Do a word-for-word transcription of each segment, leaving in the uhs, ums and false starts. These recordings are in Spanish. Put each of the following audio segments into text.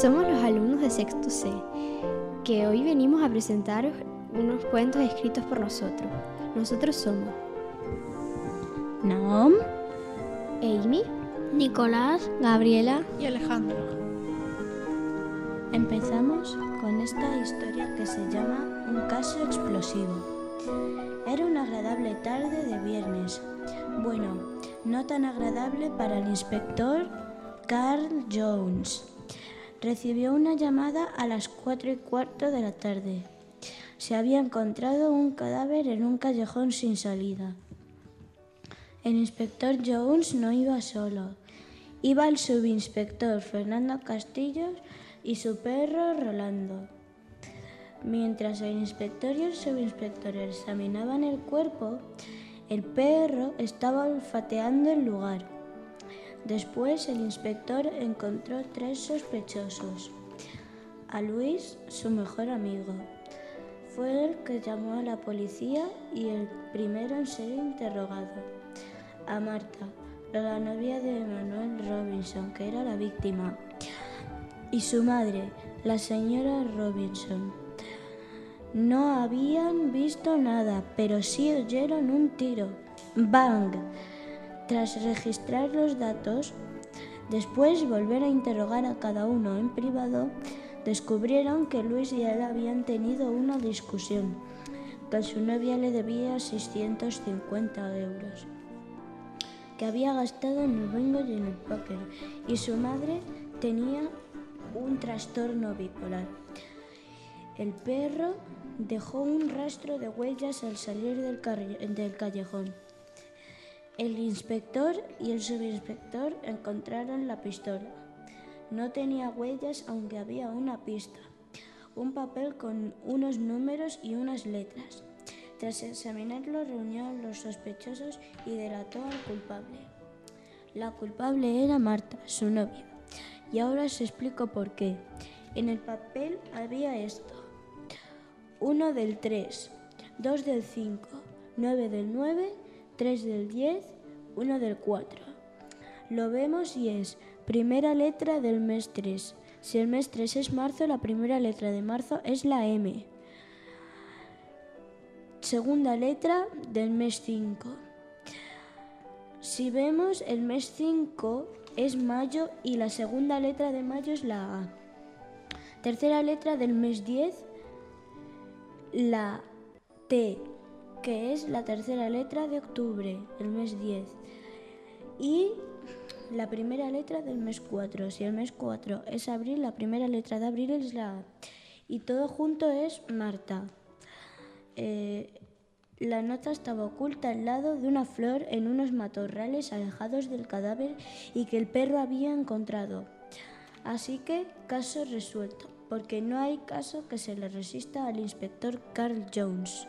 Somos los alumnos de sexto C, que hoy venimos a presentaros unos cuentos escritos por nosotros. Nosotros somos Naom, Amy, Nicolás, Gabriela y Alejandro. Empezamos con esta historia que se llama Un caso explosivo. Era una agradable tarde de viernes. Bueno, no tan agradable para el inspector Carl Jones. Recibió una llamada a las cuatro y cuarto de la tarde. Se había encontrado un cadáver en un callejón sin salida. El inspector Jones no iba solo. Iba el subinspector Fernando Castillos y su perro Rolando. Mientras el inspector y el subinspector examinaban el cuerpo, el perro estaba olfateando el lugar. Después el inspector encontró tres sospechosos. A Luis, su mejor amigo. Fue el que llamó a la policía y el primero en ser interrogado. A Marta, la novia de Manuel Robinson, que era la víctima. Y su madre, la señora Robinson. No habían visto nada, pero sí oyeron un tiro. ¡Bang! Tras registrar los datos, después volver a interrogar a cada uno en privado, descubrieron que Luis y él habían tenido una discusión, que su novia le debía seiscientos cincuenta euros, que había gastado en el bingo y en el póker, y su madre tenía un trastorno bipolar. El perro dejó un rastro de huellas al salir del, carri- del callejón. El inspector y el subinspector encontraron la pistola. No tenía huellas, aunque había una pista, un papel con unos números y unas letras. Tras examinarlo, reunió a los sospechosos y delató al culpable. La culpable era Marta, su novia, y ahora os explico por qué. En el papel había esto: uno del tres, dos del cinco, nueve del nueve, tres del diez, uno del cuatro. Lo vemos y es primera letra del mes tres. Si el mes tres es marzo, la primera letra de marzo es la M. Segunda letra del mes cinco. Si vemos, el mes cinco es mayo y la segunda letra de mayo es la A. Tercera letra del mes diez, la T, que es la tercera letra de octubre, el mes diez. Y la primera letra del mes cuatro. Si el mes cuatro es abril, la primera letra de abril es la A. Y todo junto es Marta. Eh, la nota estaba oculta al lado de una flor en unos matorrales alejados del cadáver y que el perro había encontrado. Así que, caso resuelto, porque no hay caso que se le resista al inspector Carl Jones.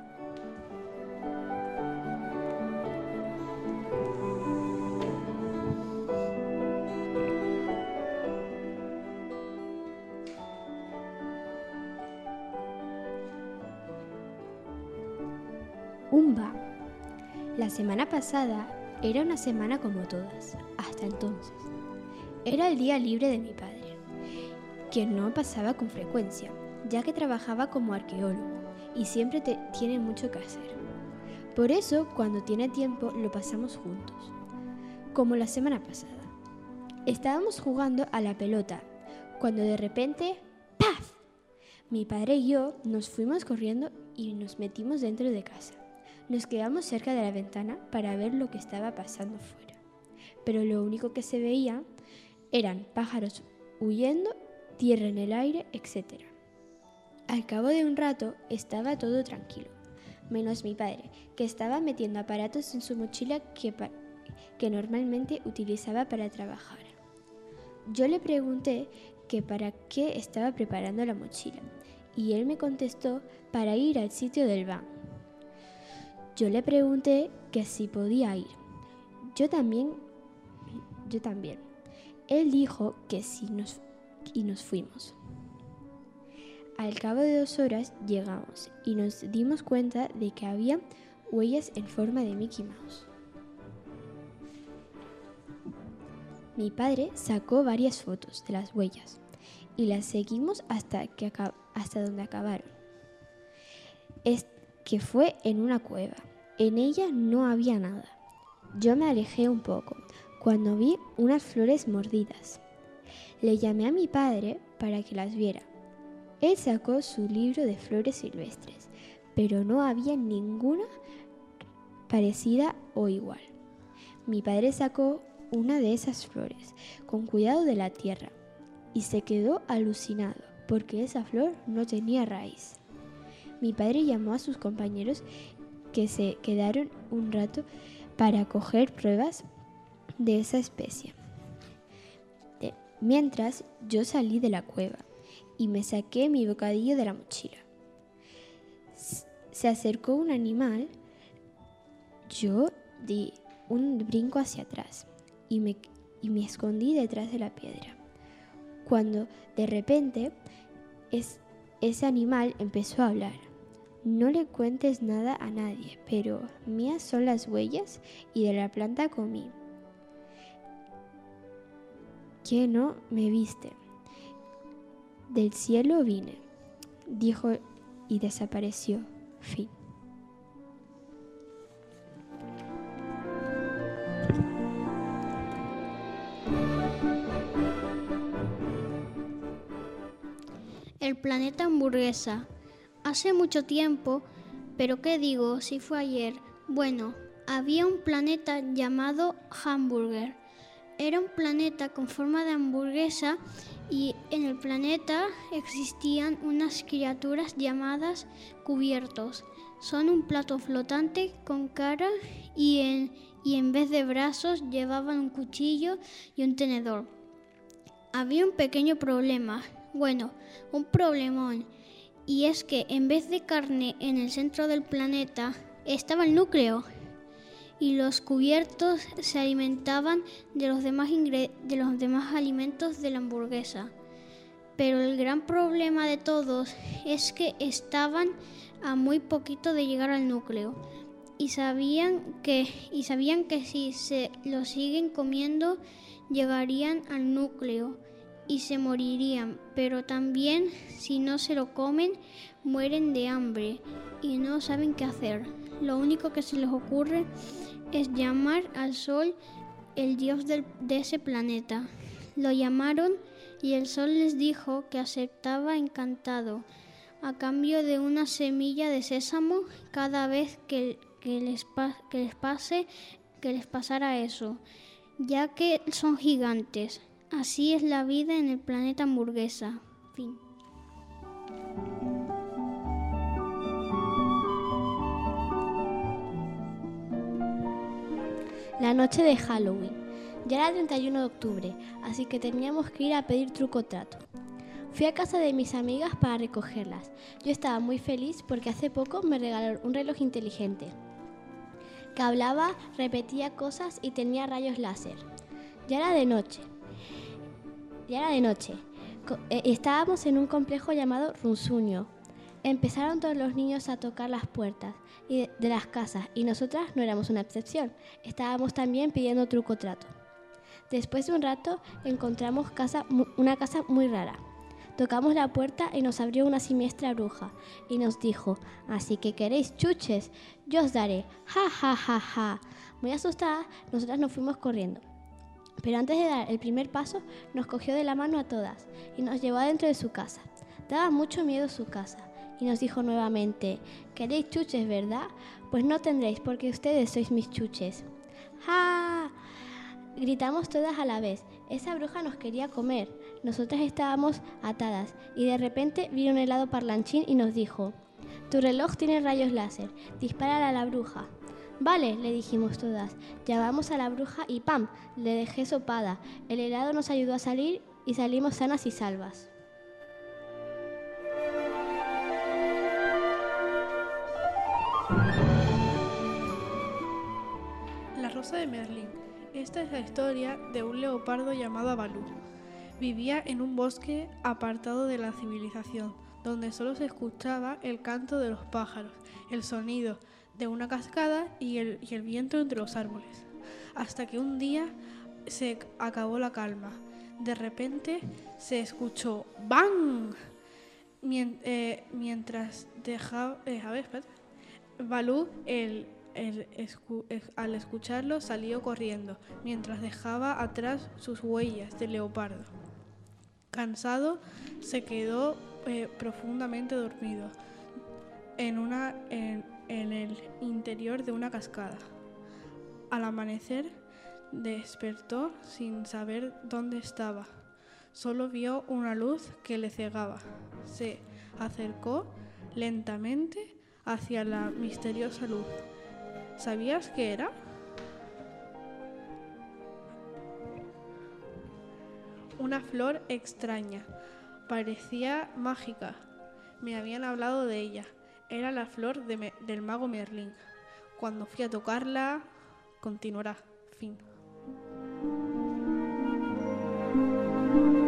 Umba. La semana pasada era una semana como todas, hasta entonces. Era el día libre de mi padre, que no pasaba con frecuencia, ya que trabajaba como arqueólogo y siempre te- tiene mucho que hacer. Por eso, cuando tiene tiempo, lo pasamos juntos, como la semana pasada. Estábamos jugando a la pelota, cuando de repente, ¡paf! Mi padre y yo nos fuimos corriendo y nos metimos dentro de casa. Nos quedamos cerca de la ventana para ver lo que estaba pasando fuera. Pero lo único que se veía eran pájaros huyendo, tierra en el aire, etcétera. Al cabo de un rato estaba todo tranquilo, menos mi padre, que estaba metiendo aparatos en su mochila que, pa- que normalmente utilizaba para trabajar. Yo le pregunté que para qué estaba preparando la mochila y él me contestó para ir al sitio del van. Yo le pregunté que si podía ir. Yo también, yo también. Él dijo que sí nos, y nos fuimos. Al cabo de dos horas llegamos y nos dimos cuenta de que había huellas en forma de Mickey Mouse. Mi padre sacó varias fotos de las huellas y las seguimos hasta, que acab- hasta donde acabaron. Es que fue en una cueva. En ella no había nada. Yo me alejé un poco cuando vi unas flores mordidas. Le llamé a mi padre para que las viera. Él sacó su libro de flores silvestres, pero no había ninguna parecida o igual. Mi padre sacó una de esas flores con cuidado de la tierra y se quedó alucinado porque esa flor no tenía raíz. Mi padre llamó a sus compañeros que se quedaron un rato para coger pruebas de esa especie. De, mientras yo salí de la cueva y me saqué mi bocadillo de la mochila. Se acercó un animal. Yo di un brinco hacia atrás y me, y me escondí detrás de la piedra. Cuando de repente es, ese animal empezó a hablar. No le cuentes nada a nadie, pero mías son las huellas y de la planta comí. ¿Qué no me viste? Del cielo vine, dijo y desapareció. Fin. El planeta hamburguesa. Hace mucho tiempo, pero qué digo, si fue ayer. Bueno, había un planeta llamado Hamburger. Era un planeta con forma de hamburguesa y en el planeta existían unas criaturas llamadas cubiertos. Son un plato flotante con cara y en, y en vez de brazos llevaban un cuchillo y un tenedor. Había un pequeño problema, bueno, un problemón. Y es que en vez de carne en el centro del planeta estaba el núcleo y los cubiertos se alimentaban de los demás, ingre- de los demás alimentos de la hamburguesa. Pero el gran problema de todos es que estaban a muy poquito de llegar al núcleo y sabían que, y sabían que si se lo siguen comiendo llegarían al núcleo y se morirían, pero también si no se lo comen mueren de hambre y no saben qué hacer. Lo único que se les ocurre es llamar al sol el dios del, de ese planeta. Lo llamaron y el sol les dijo que aceptaba encantado a cambio de una semilla de sésamo cada vez que, que, les, que les pase que les pasara eso, ya que son gigantes. Así es la vida en el planeta hamburguesa. Fin. La noche de Halloween. Ya era treinta y uno de octubre, así que teníamos que ir a pedir truco o trato. Fui a casa de mis amigas para recogerlas. Yo estaba muy feliz porque hace poco me regalaron un reloj inteligente que hablaba, repetía cosas y tenía rayos láser. Ya era de noche. Ya era de noche. Estábamos en un complejo llamado Runsuño. Empezaron todos los niños a tocar las puertas de las casas y nosotras no éramos una excepción. Estábamos también pidiendo truco o trato. Después de un rato encontramos casa, una casa muy rara. Tocamos la puerta y nos abrió una siniestra bruja y nos dijo: «Así que queréis chuches, yo os daré, ja, ja, ja, ja». Muy asustadas, nosotras nos fuimos corriendo. Pero antes de dar el primer paso, nos cogió de la mano a todas y nos llevó adentro de su casa. Daba mucho miedo su casa y nos dijo nuevamente: «¿Queréis chuches, verdad? Pues no tendréis porque ustedes sois mis chuches». ¡Ja! Gritamos todas a la vez. Esa bruja nos quería comer. Nosotras estábamos atadas y de repente vino un helado parlanchín y nos dijo: «Tu reloj tiene rayos láser, dispárala a la bruja». «Vale», le dijimos todas. Llamamos a la bruja y ¡pam!, le dejé sopada. El helado nos ayudó a salir y salimos sanas y salvas. La rosa de Merlín. Esta es la historia de un leopardo llamado Balú. Vivía en un bosque apartado de la civilización, donde solo se escuchaba el canto de los pájaros, el sonido de una cascada y el, y el viento entre los árboles. Hasta que un día se acabó la calma. De repente se escuchó ¡bang! Mien- eh, mientras dejaba... Eh, a ver, espérate. Balú, el, el escu- eh, al escucharlo, salió corriendo, mientras dejaba atrás sus huellas de leopardo. Cansado, se quedó eh, profundamente dormido en, una, en, en el interior de una cascada. Al amanecer, despertó sin saber dónde estaba. Solo vio una luz que le cegaba. Se acercó lentamente hacia la misteriosa luz. ¿Sabías qué era? Una flor extraña. Parecía mágica. Me habían hablado de ella. Era la flor de me- del mago Merlín. Cuando fui a tocarla, continuará. Fin.